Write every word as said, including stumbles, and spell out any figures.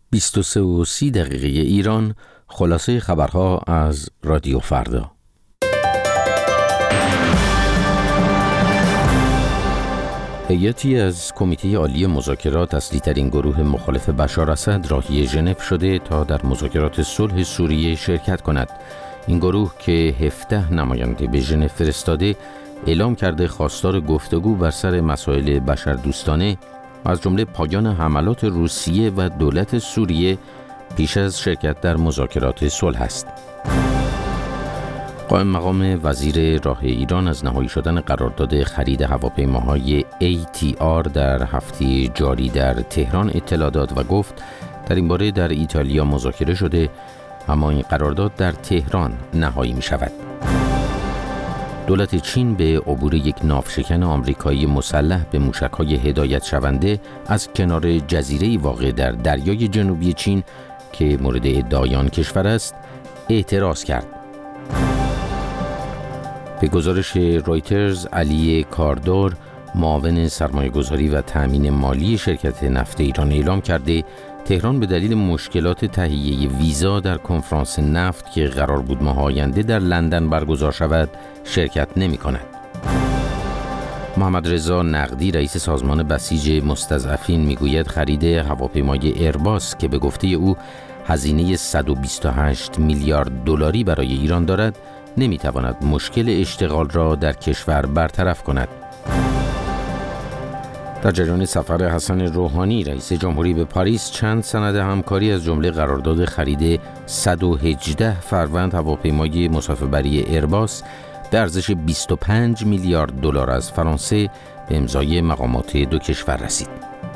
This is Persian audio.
بیست و سه و سی دقیقه ایران، خلاصه خبرها از رادیو فردا. هیئتی از کمیته عالی مذاکرات، اصلی‌ترین گروه مخالف بشار اسد، راهی ژنو شده تا در مذاکرات صلح سوریه شرکت کند. این گروه که هفده نماینده به ژنو فرستاده، اعلام کرده خواستار گفتگو بر سر مسائل بشردوستانه از جمله پایان حملات روسیه و دولت سوریه پیش از شرکت در مذاکرات صلح است. قائم مقام وزیر راه ایران از نهایی شدن قرارداد خرید هواپیماهای ای تی آر در هفته جاری در تهران اطلاع داد و گفت در این باره در ایتالیا مذاکره شده، اما این قرارداد در تهران نهایی می شود. دولت چین به عبور یک ناوشکن آمریکایی مسلح به موشک‌های هدایت شونده از کنار جزیره‌ای واقع در دریای جنوبی چین که مورد ادعای آن کشور است، اعتراض کرد. به گزارش رایترز، علی کاردور، معاون سرمایه‌گذاری و تأمین مالی شرکت نفت ایران، اعلام کرده تهران به دلیل مشکلات تهیه ویزا در کنفرانس نفت که قرار بود ماه آینده در لندن برگزار شود شرکت نمی کند. محمد رضا نقدی، رئیس سازمان بسیج مستضعفین، میگوید خرید هواپیمای ایرباس که به گفته او هزینه صد و بیست و هشت میلیارد دلاری برای ایران دارد، نمیتواند مشکل اشتغال را در کشور برطرف کند. در جریان سفر حسن روحانی رئیس جمهوری به پاریس، چند سند همکاری از جمله قرارداد خرید صد و هجده فروند هواپیمای مسافربری ایرباس به ارزش بیست و پنج میلیارد دلار از فرانسه به امضای مقامات دو کشور رسید.